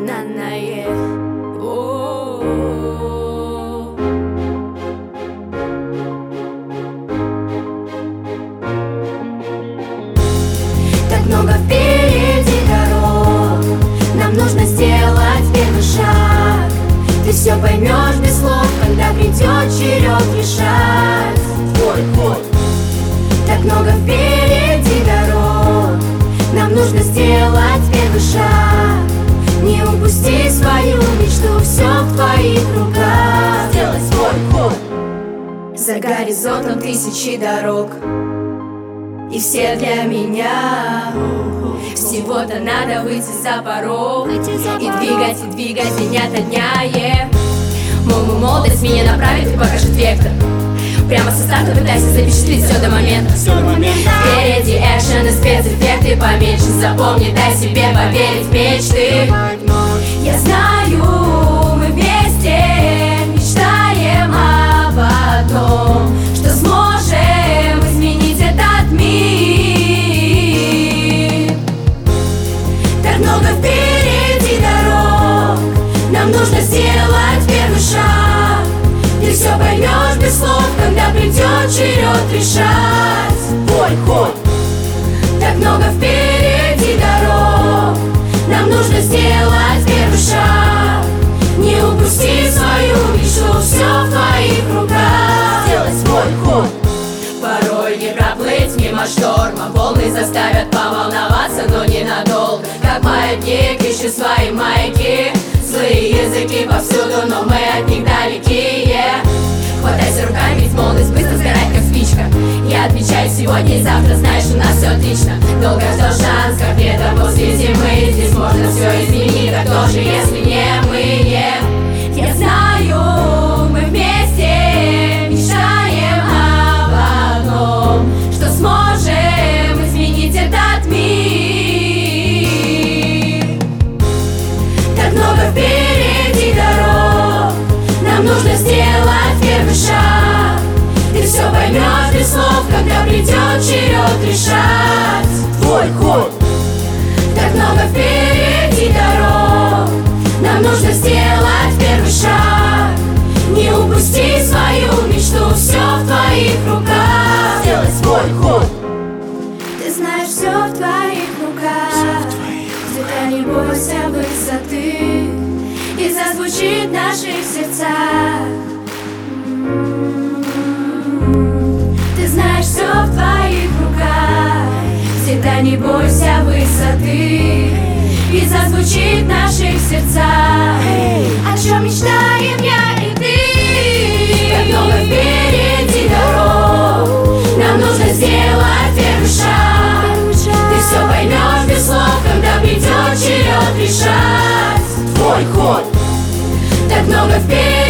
банальное. Так много впереди дорог, нам нужно сделать первый шаг. Ты все поймешь без слов, когда придет черед решать. Твой ход. Так много впереди дорог, нам нужно сделать первый шаг. Не упусти свою мечту, все в твоих руках. Сделай свой ход. За горизонтом тысячи дорог, и все для меня. Всего-то надо выйти за порог и двигать день ото дня. Молодость меня направит и покажет вектор. Прямо со старта пытайся запечатлеть все до момента. Впереди экшен и спецэффекты поменьше. Запомни, дай себе поверить в мечты. Я знаю, мы вместе мечтаем об одном, что сможем изменить этот мир. Так много впереди дорог, нам нужно сделать первый шаг. Ты все поймешь без слов, когда придет черед решать. Твой ход. Так много впереди дорог, нам нужно сделать первый шаг. Не упусти свою мечту, все в твоих руках. Сделай свой ход. Порой не проплыть мимо шторма, волны заставят поволноваться, но ненадолго. Как маятник ищет свои маяки, злые языки повсюду, но мы от них далекие. Хватайся руками, ведь молодость быстро сгорает, как спичка. Я отмечаю сегодня и завтра, знаешь, у нас все отлично. Долго ждал шанс, как лето после зимы. Здесь можно все изменить, а кто же, если не мы? Я знаю, мы вместе мечтаем об одном, что сможем изменить этот мир. Так много впереди дорог, нам нужно сделать первый шаг. Ты все поймешь без слов, когда придет черед решать. Твой ход. Так много впереди дорог, нам нужно сделать первый шаг. Не упусти свою мечту, все в твоих руках. Сделай свой ход. Ты знаешь, все в твоих руках. Где-то не бойся высоты, и зазвучит в наших сердцах. Ты знаешь, все в твоих руках. Всегда не бойся высоты, и зазвучит в наших сердцах. О чем мечтаем я и ты? Так много впереди дорог, нам нужно сделать первый шаг. Ты все поймешь без слов, когда придет черед решать. Твой ход. Так много впереди